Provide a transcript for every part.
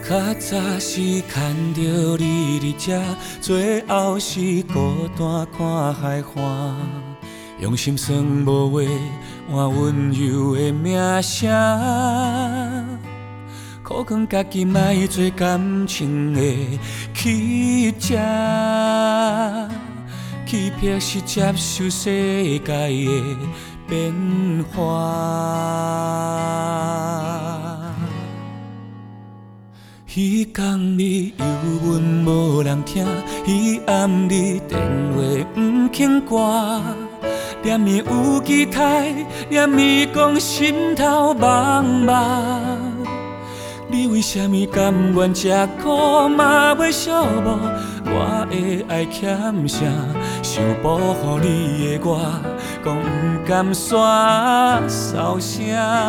较早是看到你伫这，最后是孤单看海岸，用心酸无话换温柔的名声，苦劝家己莫做感情的乞食，去撇是接受世界的变化。彼天你忧闷无人听，彼暗你电话不肯挂，念伊有期待，念伊讲心头茫茫。你为什么甘愿吃苦嘛袂寂寞？我的爱欠啥？想保护你的我，讲不甘煞扫声。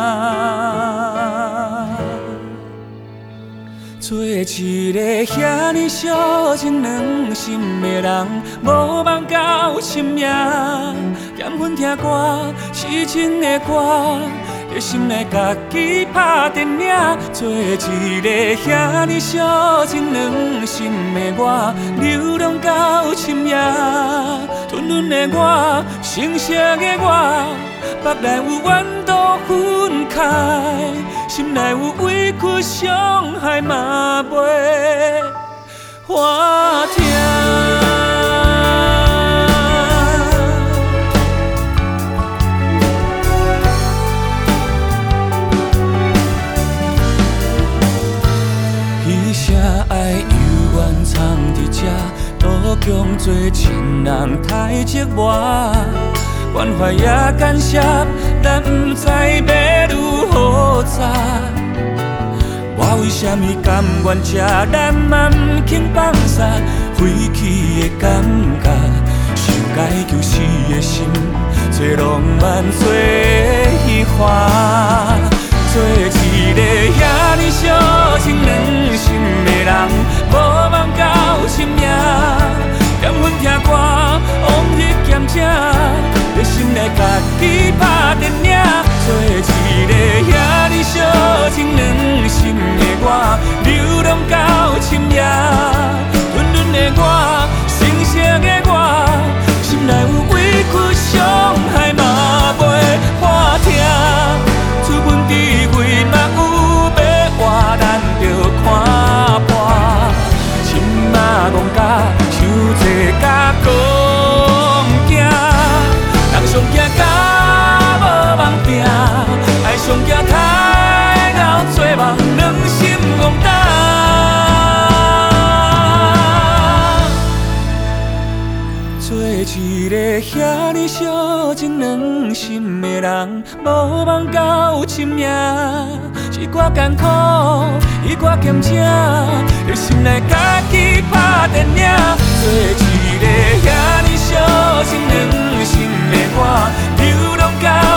做一个遐尼小情两心的人，无梦到深夜，咸粉听歌，痴情的歌，在心内家己拍电影。做一个遐尼小情两心的我，流浪到深夜，吞吞的我，成熟的我，腹内有怨毒分开。心内有委屈伤害嘛袂我听。彼声爱犹原藏伫这，都强做情人太折磨。关怀也感谢，但不知要如何做。我为什么甘愿吃咱嘛不肯放下？废弃的感觉，想解救死的心，做浪漫做虚华，做一个遐尼小情两心的人，无梦到深夜，咸粉听歌，往日咸食。在心内家己拍电影，做一个遐尼小情两心的我，流浪到深夜，吞吞的我，成熟的我，心内有委屈伤害嘛袂我听，出门智慧嘛有要活，咱着看破，心嘛戆甲伤济甲讲惊。上惊甲无梦定，爱上惊太老做梦，两心戆当。做一个遐尼小情两心的人，无梦到深夜，一寡艰苦，一寡咸吃，在心内家己拍电影，做一个遐尼小情两心的我，流浪到